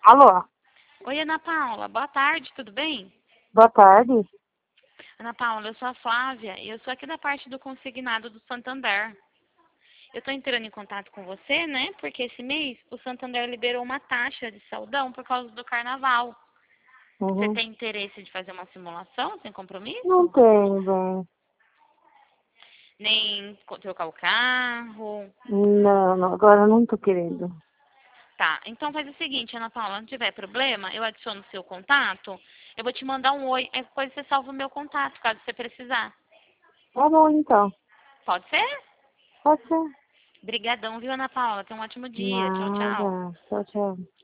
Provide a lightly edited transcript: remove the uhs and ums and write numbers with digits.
Alô, Oi, Ana Paula. Boa tarde, tudo bem? boa tarde. Ana Paula, eu sou a Flávia e eu sou aqui da parte do consignado do Santander. Eu estou entrando em contato com você, né? Porque esse mês o Santander liberou uma taxa de saldão por causa do carnaval. Você Uhum. tem interesse de fazer uma simulação sem Não compromisso? tenho, bem. Nem trocar o carro? Não, não, agora eu não tô querendo. Tá, então faz o seguinte, Ana Paula, não tiver problema, eu adiciono o seu contato, eu vou te mandar um oi, aí depois você salva o meu contato, caso você precisar. Tá bom, então. Pode ser? Pode ser. Obrigadão, viu, Ana Paula? Tenha um ótimo dia. Tchau, tchau. Nada. Tchau, tchau.